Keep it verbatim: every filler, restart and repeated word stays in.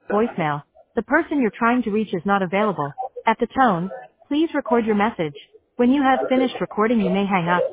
voicemail. The person you're trying to reach is not available. At the tone, please record your message. When you have finished recording, you may hang up.